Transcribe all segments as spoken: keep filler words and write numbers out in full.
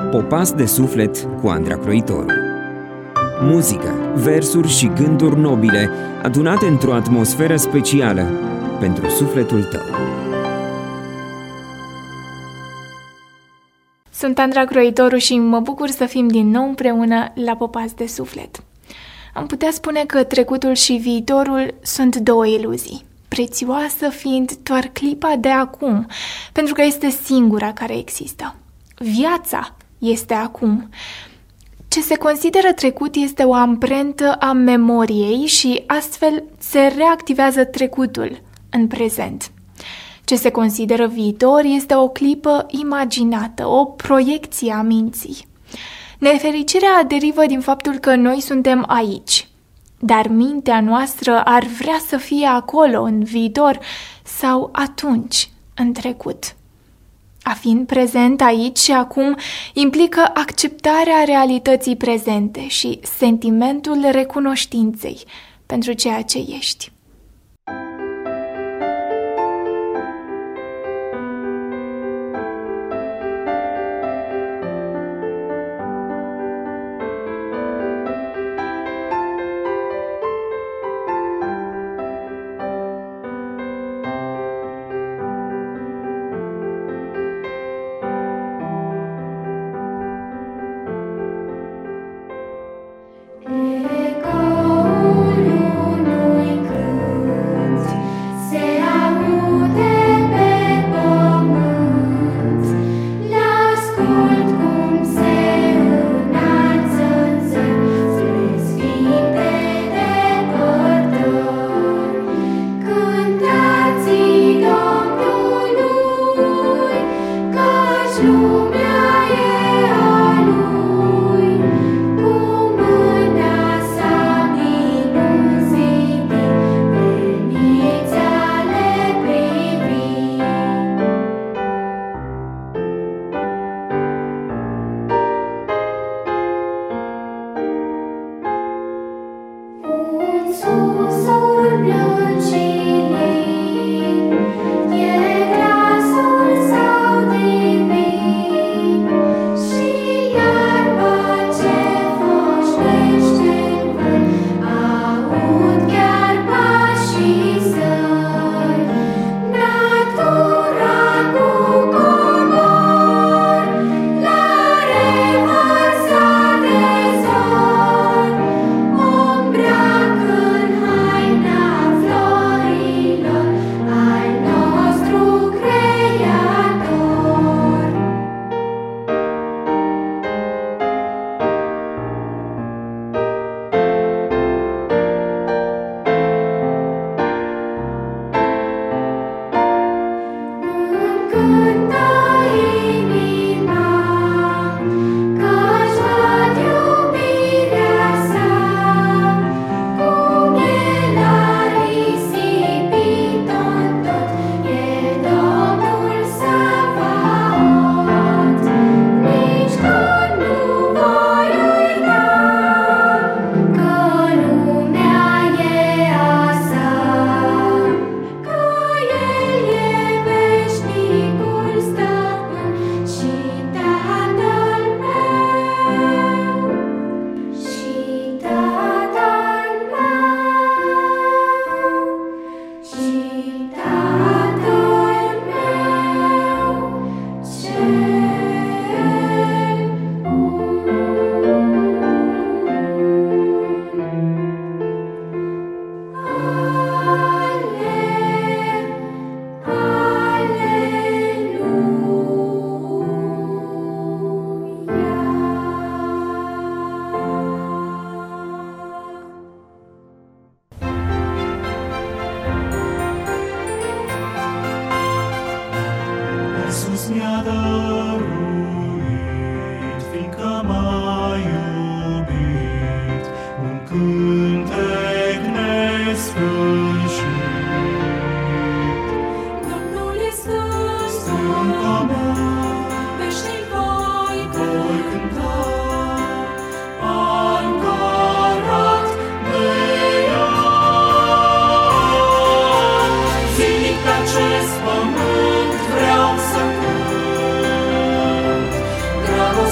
Popas de suflet cu Andra Croitoru. Muzică, versuri și gânduri nobile adunate într-o atmosferă specială pentru sufletul tău. Sunt Andra Croitoru și mă bucur să fim din nou împreună la Popas de suflet. Am putea spune că trecutul și viitorul sunt două iluzii, prețioasă fiind doar clipa de acum, pentru că este singura care există. Viața este acum. Ce se consideră trecut este o amprentă a memoriei și astfel se reactivează trecutul în prezent. Ce se consideră viitor este o clipă imaginată, o proiecție a minții. Nefericirea derivă din faptul că noi suntem aici, dar mintea noastră ar vrea să fie acolo, în viitor, sau atunci, în trecut. A fi în prezent aici și acum implică acceptarea realității prezente și sentimentul recunoștinței pentru ceea ce ești. Ecoul unui cânt.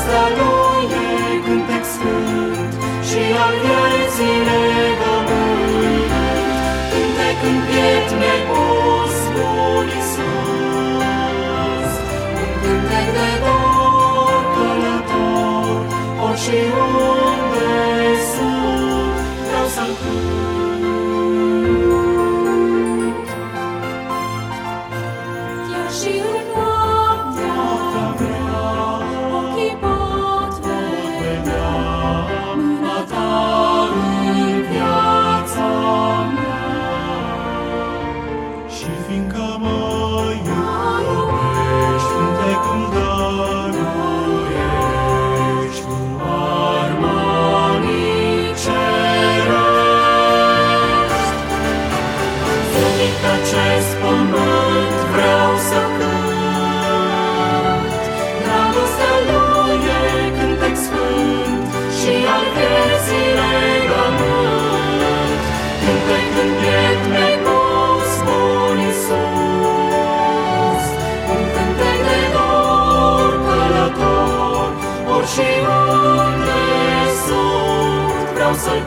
Dragostea lui e cântec sfânt și al vieții legământ. Cântec în piept mi-ai pus, bun Iisus, un cântec de dor călător, ori și unde sunt, vreau să-l cânt. Chiar și în noaptea grea, ochii pot vedea mâna ta în viața mea. Și fiindcă mă iubești, cântec îmi dăruiești cu armonii cerești. Zilnic pe acest pământ vreau să cânt, dragostea lui e cântec sfânt și al vieții legământ. Cântec în piept mi-ai pus, bun Iisus, un cântec de dor călător, ori și unde sunt, vreau să-l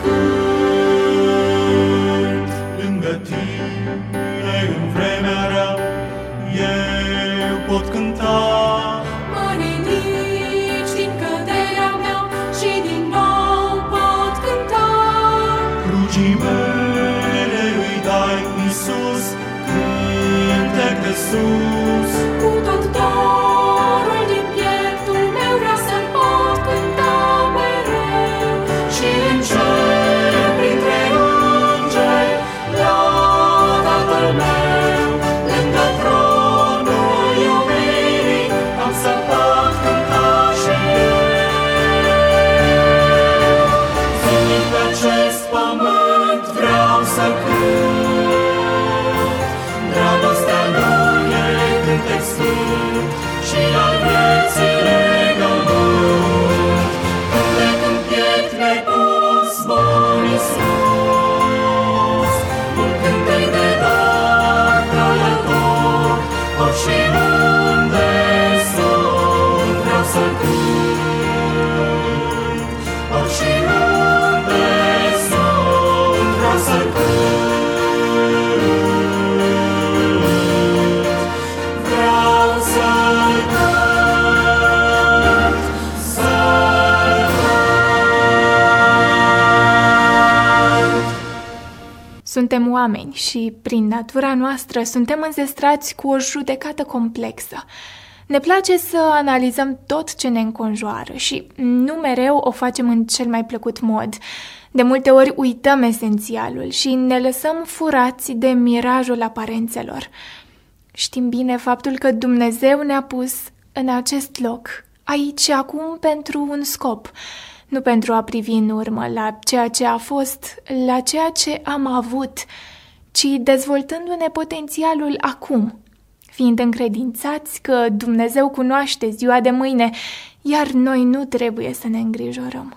cânt. Lângă tine în vremea rea eu pot cânta. Mă ridici din căderea mea și din nou pot cânta. Crucii mele îi dai, Iisus, cântec de sus. Cu tot dorul din pieptul meu vreau să-l pot cânta mereu. Și în cer, printre îngeri, la Tatăl meu, lângă tronul iubirii, am să pot cânta și eu. Zilnic pe acest pământ vreau să cânt, dragostea lui e cântec sfânt și al vieții legământ. Cântec în piept mi-ai pus, bun Iisus, un cântec de dor călător, ori și unde sunt, vreau să-l cânt. Ori și unde sunt, vreau să-l cânt. Vreau să-l cânt, să-l cânt. Suntem oameni și, prin natura noastră, suntem înzestrați cu o judecată complexă. Ne place să analizăm tot ce ne înconjoară și nu mereu o facem în cel mai plăcut mod. De multe ori uităm esențialul și ne lăsăm furați de mirajul aparențelor. Știm bine faptul că Dumnezeu ne-a pus în acest loc, aici și acum, pentru un scop, nu pentru a privi în urmă la ceea ce a fost, la ceea ce am avut, ci dezvoltându-ne potențialul acum, fiind încredințați că Dumnezeu cunoaște ziua de mâine, iar noi nu trebuie să ne îngrijorăm.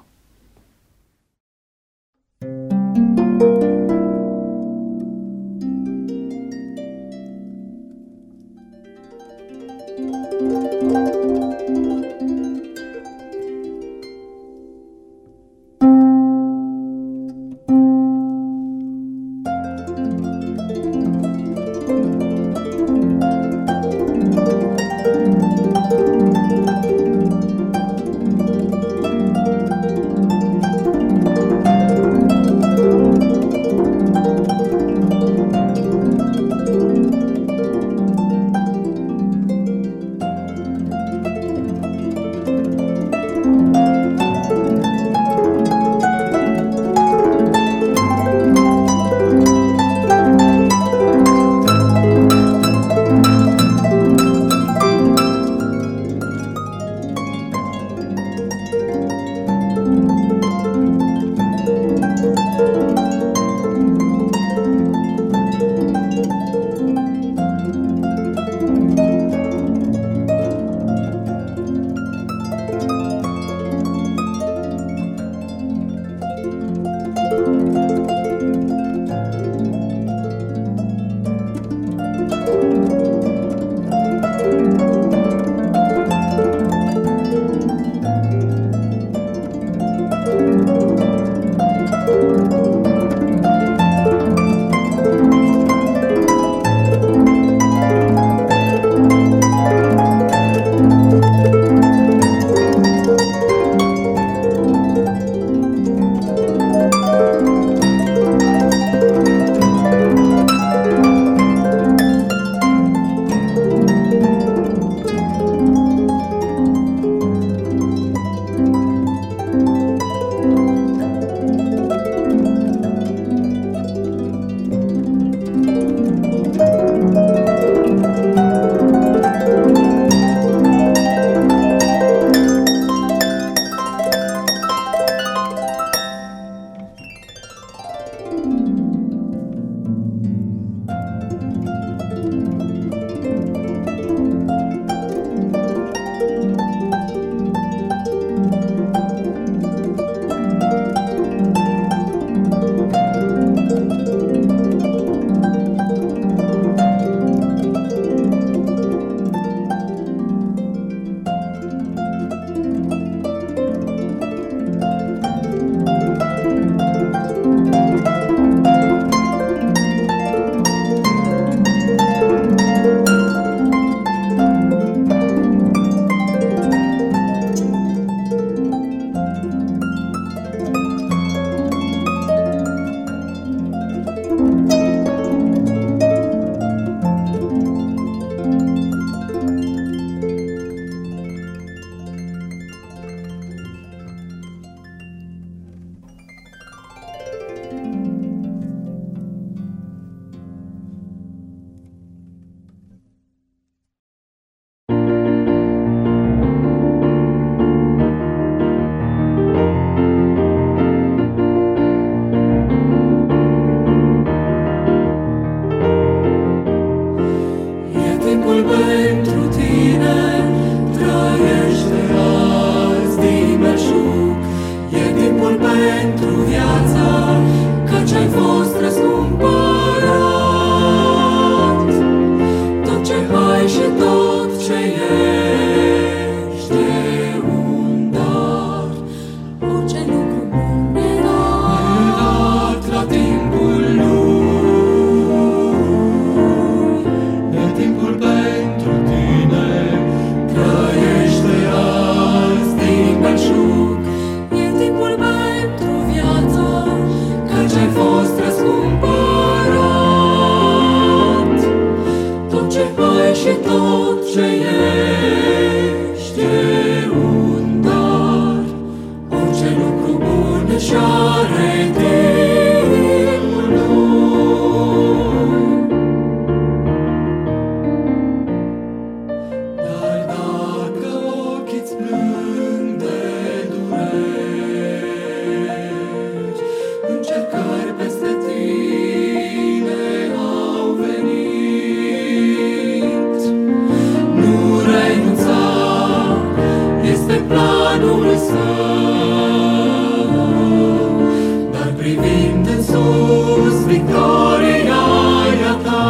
planul său, dar privind în sus, victoria e a ta.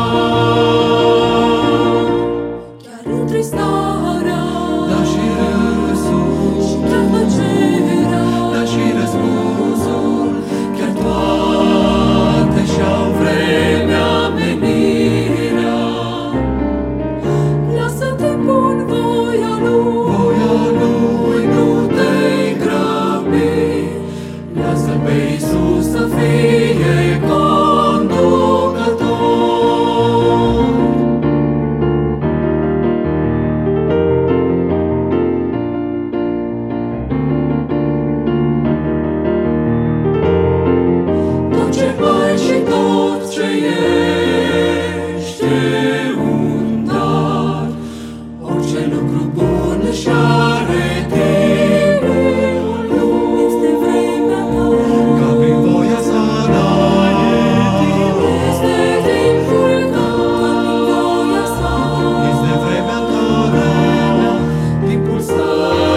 Chiar întristarea, Dar și râsul, și chiar tăcerea, dar și răspunsul, chiar toate și-au vremea, menirea. lasă-te bun voia lui. Voia lui nu te-i grăbi, lasă-L pe Iisus să fie conducător. Tot ce ai și tot ce ești e un dar, orice lucru bun își are timpul lui. Este vremea ta, Ca prin voia sa, da, e timpul. este timpul tău, prin voia sa. Este vremea ta, da, timpul să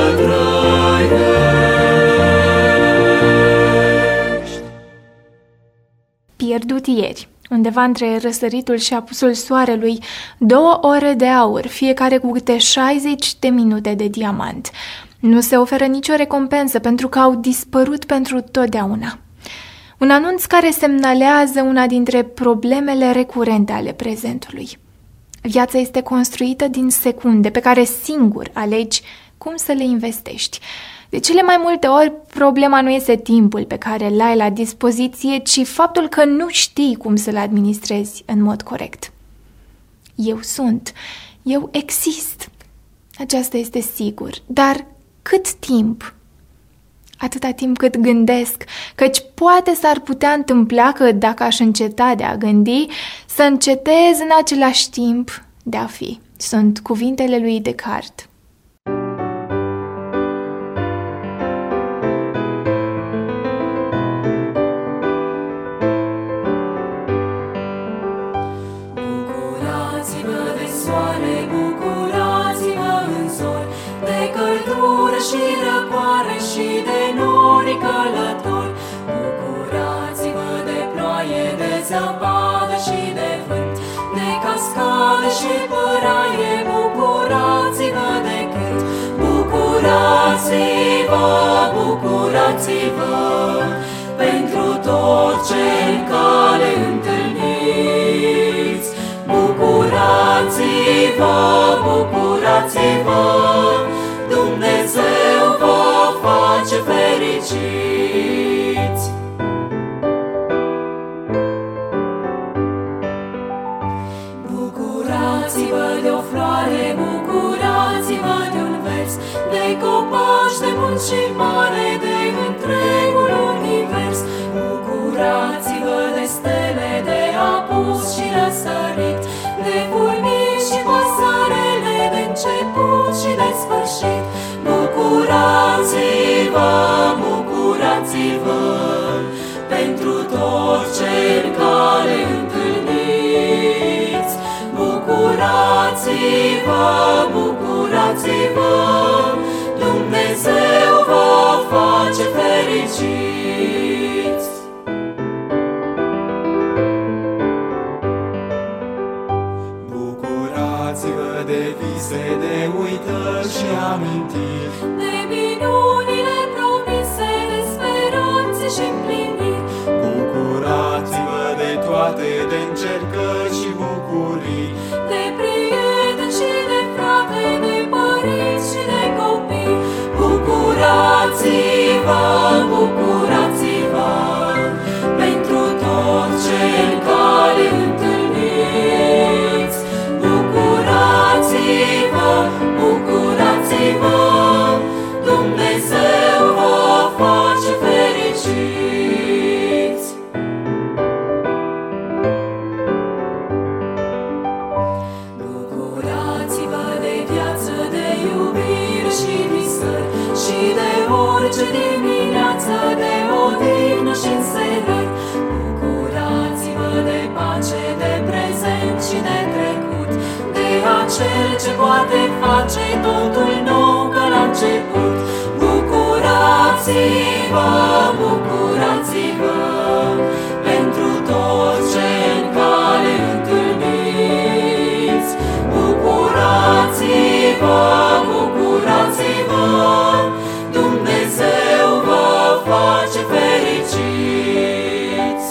trăiești. Pierdut ieri, undeva între răsăritul și apusul soarelui, două ore de aur, fiecare cu câte șaizeci de minute de diamant. Nu se oferă nicio recompensă pentru că au dispărut pentru totdeauna. Un anunț care semnalează una dintre problemele recurente ale prezentului. Viața este construită din secunde pe care singur alegi cum să le investești. De cele mai multe ori, problema nu este timpul pe care îl ai la dispoziție, ci faptul că nu știi cum să-l administrezi în mod corect. Eu sunt, eu exist. Aceasta este sigur, dar cât timp? Atâta timp cât gândesc, căci poate s-ar putea întâmpla că dacă aș înceta de a gândi, să încetez în același timp de a fi. Sunt cuvintele lui Descartes. Bucurați-vă de soare, bucurați-vă în zori, de căldură și răcoare și de nori călători. Bucurați-vă de ploaie, de zăpadă și de vânt, de cascade și păraie. Bucurați-vă de cânt, bucurați-vă, bucurați-vă pentru tot ce în cale întâlniți. Bucurați-vă, bucurați-vă, Dumnezeu vă face fericiți. Bucurați-vă de o floare, bucurați-vă de un vers, de copaci, de munți și mare, de întregul univers. Bucurați-vă de stele, de apus și răsărit, de furnici și păsărele, de început și de sfârșit. Bucurați-vă, bucurați-vă pentru tot ce în cale întâlniți. Bucurați-vă, bucurați-vă, Dumnezeu vă face fericiți. Bucurați-vă de vise, de uitări și amintiri, De minunile promise, de speranțe și împliniri. bucurați-vă de toate, de încercări și bucurii. De prieteni și de frate, de părinți și de copii. Bucurați-vă, bucurați-vă pentru tot ce în cale întâlniți. Bucurați-vă, bucurați-vă, Dumnezeu vă face fericiți. Bucurați-vă de viață, de iubire și visări, și de orice dimineață, de odihnă și înserări. Bucurați-vă de pace, de prezent și de trecut, de acel ce poate face totul nou ca la început. Bucurați-vă, Bucurați-vă, bucurați-vă, pentru toți ce în cale întâlniți. Bucurați-vă, bucurați-vă, Dumnezeu vă face fericiți.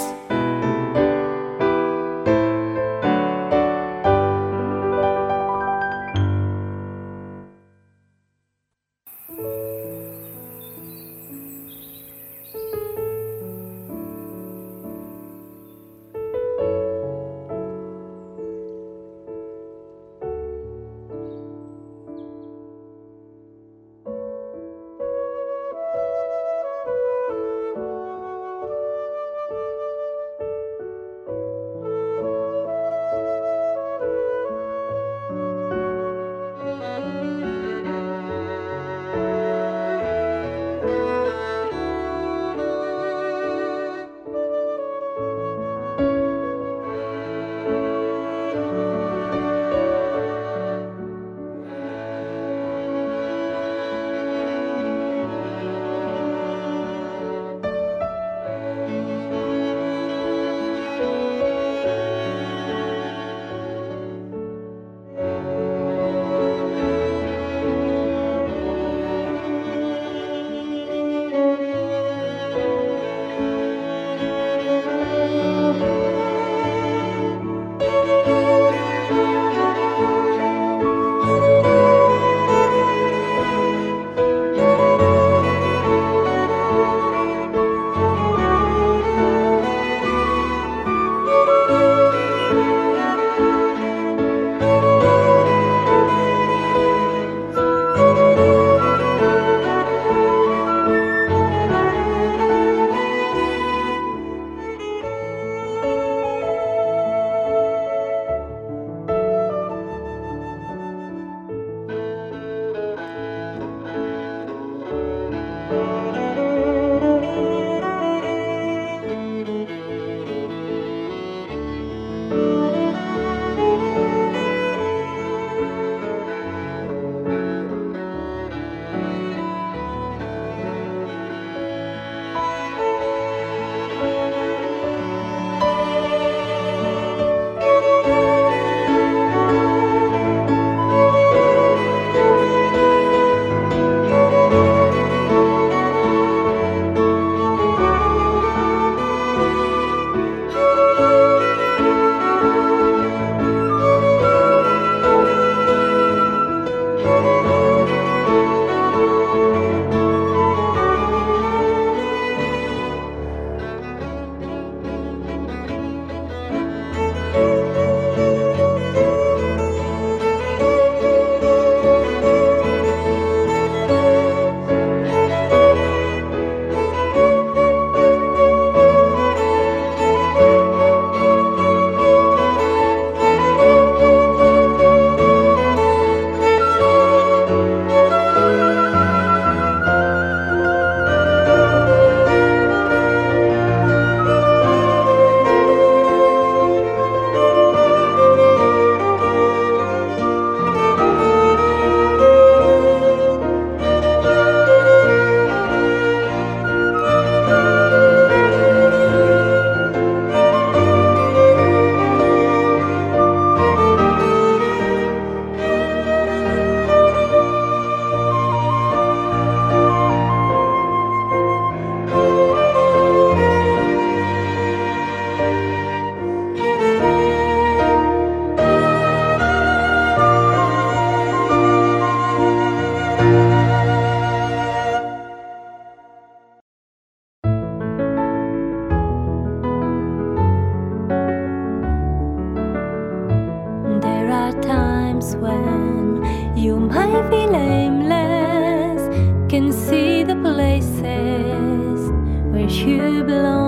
you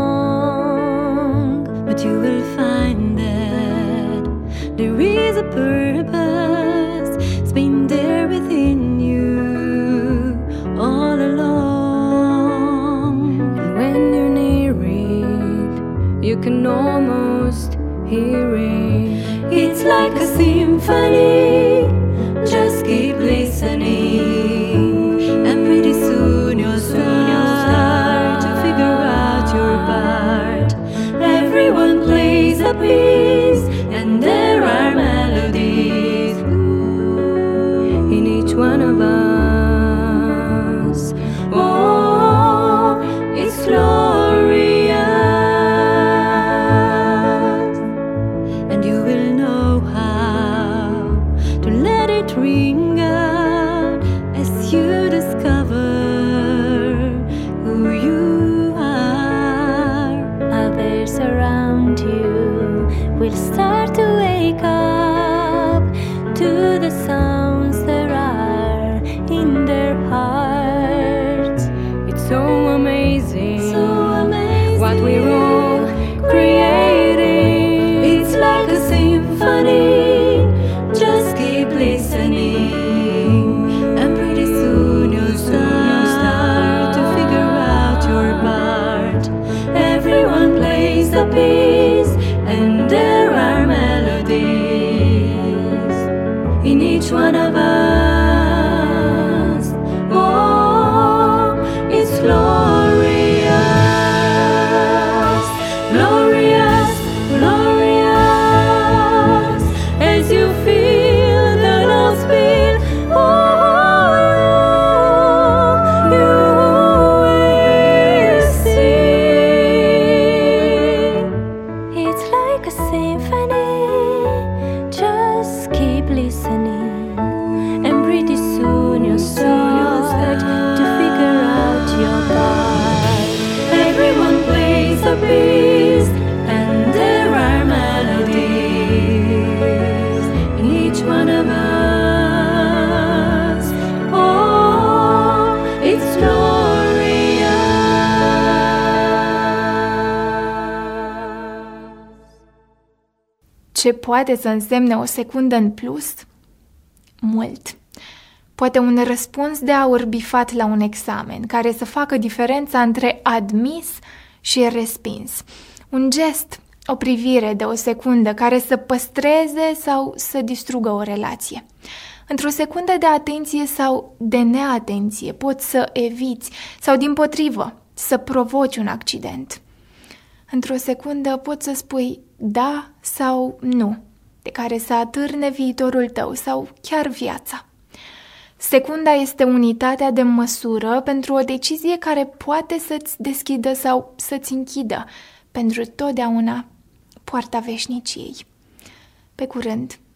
belong, but you will find that there is a purpose. It's been there within you all along. And when you're near it, you can almost hear it. It's like a symphony. Just keep listening, and pretty soon you'll start ce poate să însemne o secundă în plus? Mult. Poate un răspuns de aur bifat la un examen, care să facă diferența între admis și respins. Un gest, o privire de o secundă care să păstreze sau să distrugă o relație. Într-o secundă de atenție sau de neatenție poți să eviți sau, dimpotrivă, să provoci un accident. Într-o secundă poți să spui da sau nu, de care să atârne viitorul tău sau chiar viața. Secunda este unitatea de măsură pentru o decizie care poate să-ți deschidă sau să-ți închidă pentru totdeauna poarta veșniciei. Pe curând!